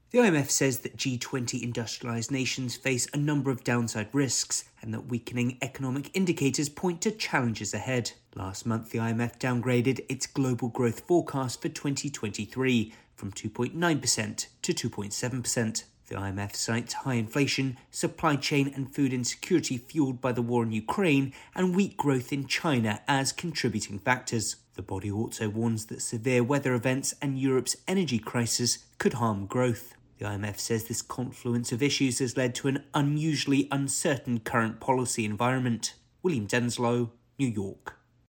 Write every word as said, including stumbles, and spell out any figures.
The I M F says that G twenty industrialised nations face a number of downside risks and that weakening economic indicators point to challenges ahead. Last month, the I M F downgraded its global growth forecast for twenty twenty-three from two point nine percent to two point seven percent. The I M F cites high inflation, supply chain and food insecurity fueled by the war in Ukraine, and weak growth in China as contributing factors. The body also warns that severe weather events and Europe's energy crisis could harm growth. The I M F says this confluence of issues has led to an unusually uncertain current policy environment. William Denslow, New York.